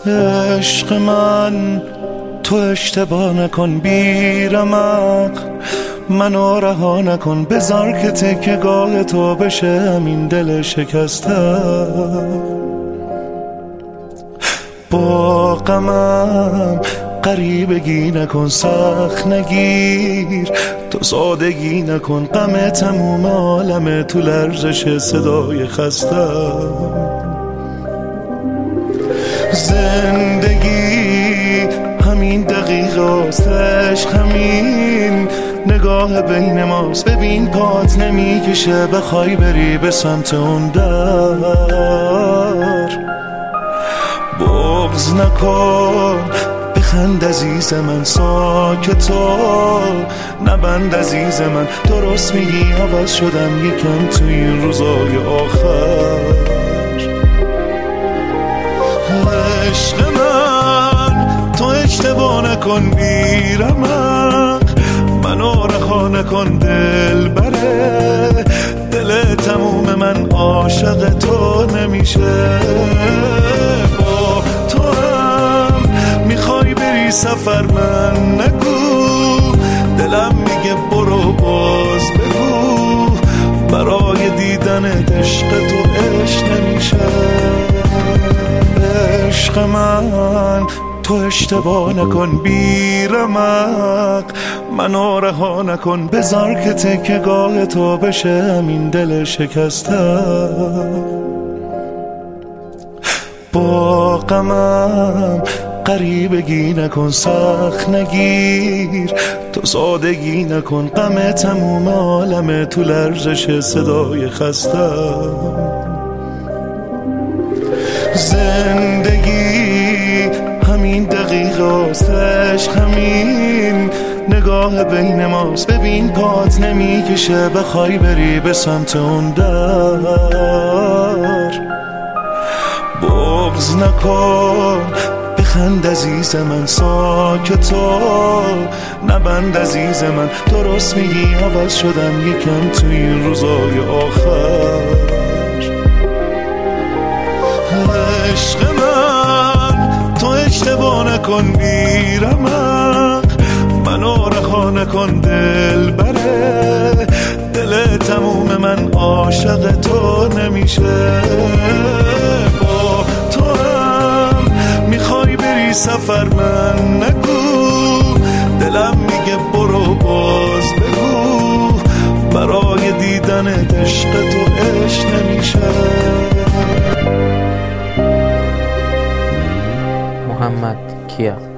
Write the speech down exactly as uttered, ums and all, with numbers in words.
عشق من تو اشتباه نکن بیرمق، منو رها نکن، بذار که تکیه‌گاه تو بشه همین دل شکسته. با غمم غریبگی نکن، سخت نگیر، تو سادگی نکن، غم تموم عالم تو لرزش صدای خسته. زندگی همین دقیقه است، عشق همین نگاه بین ماست. ببین پات نمیکشه بخوای بری به سمت اون در، بغض نکن، بخند عزیز من، ساکتا نبند عزیز من. درست میگی عوض شدم یکم تو این روزای آخر. عشق من تو اشتباه نکن بیرمق، منو رها نکن دل بره، دل تموم من عاشق تو نمیشه. با تو هم میخوای بری سفر، من نگو، دلم میگه برو باز بگو، برای دیدن عشق تو عشق نمیشه. عشق من تو اشتباه نکن بیرمق، منو رها نکن، بذار که تکیه‌گاه تو بشه همین دل شکسته. با غمم غریبگی نکن، سخت نگیر، تو سادگی نکن، غم تموم عالم تو لرزش صدای خسته. زندگی همین دقیقه است، عشق همین نگاه بین ماست. ببین پات نمیکشه بخوای بری به سمت اون در، بغض نکن، بخند عزیز من، ساکتا نبند عزیز من. درست میگی عوض شدم یکم تو این روزای آخر. عشق من تو اشتباه نکن بیرمق، منو رها نکن دل بره، دل تموم من عاشق تو نمیشه. با تو هم میخوای بری سفر، من نگو، دلم میگه برو باز بگو، برای دیدن عشق تو عشق نمیشه. محمد کیا.